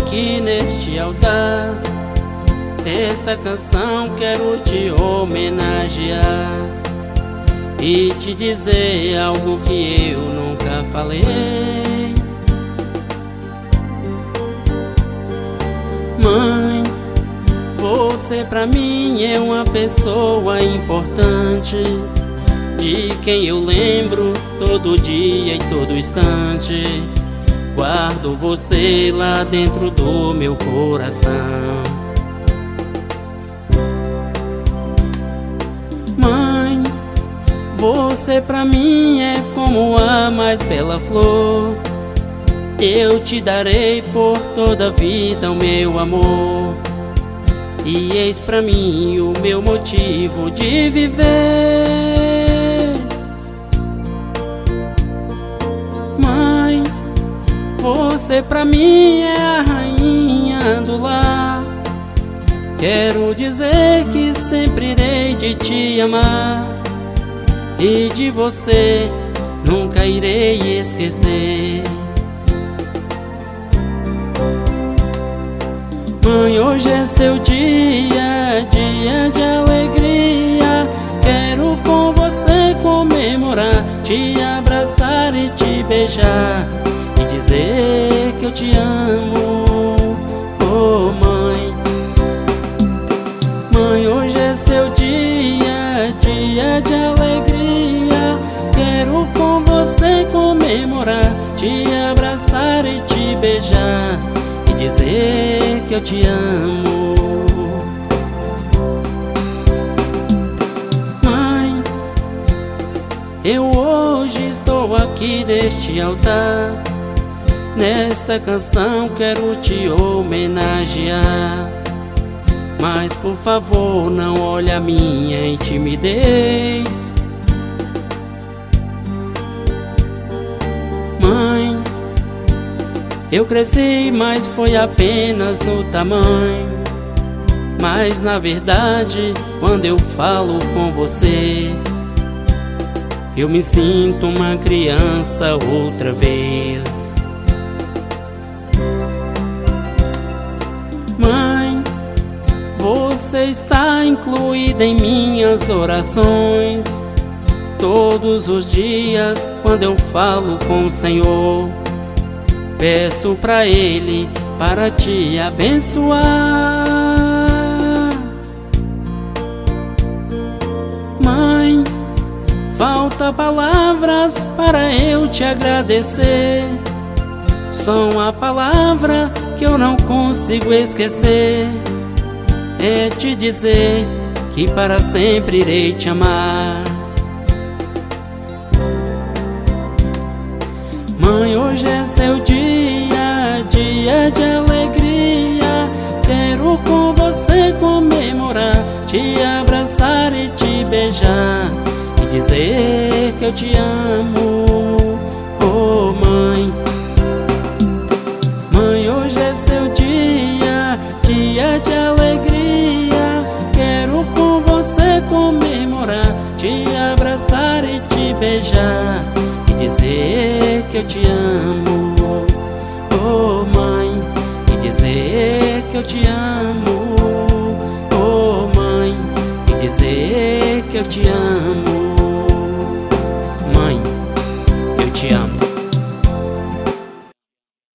aqui neste altar. Esta canção quero te homenagear e te dizer algo que eu nunca falei. Mãe, você pra mim é uma pessoa importante, de quem eu lembro todo dia e todo instante. Guardo você lá dentro do meu coração. Mãe, você pra mim é como a mais bela flor. Eu te darei por toda a vida o meu amor, e eis pra mim o meu motivo de viver. Mãe, você pra mim é a rainha do lar. Quero dizer que sempre irei de te amar, e de você nunca irei esquecer. Mãe, hoje é seu dia, dia de alegria. Quero com você comemorar, te abraçar e te beijar, e dizer que eu te amo, oh mãe. Mãe, hoje é seu dia, dia de alegria. Quero com você comemorar, te abraçar e te beijar, e dizer que eu te amo. Mãe, eu hoje estou aqui neste altar. Nesta canção quero te homenagear, mas por favor não olhe a minha timidez. Mãe, eu cresci, mas foi apenas no tamanho. Mas na verdade, quando eu falo com você, eu me sinto uma criança outra vez. Mãe, você está incluída em minhas orações. Todos os dias, quando eu falo com o Senhor, peço pra Ele para te abençoar. Mãe, falta palavras para eu te agradecer. Só uma palavra que eu não consigo esquecer, é te dizer que para sempre irei te amar. Mãe, hoje é seu dia, dia de alegria. Quero com você comemorar, te abraçar e te beijar, e dizer que eu te amo, oh mãe. Mãe, hoje é seu dia, dia de alegria. Quero com você comemorar, te abraçar e te beijar, e dizer que eu te amo, oh mãe. E dizer que eu te amo, oh mãe. E dizer que eu te amo, mãe, eu te amo.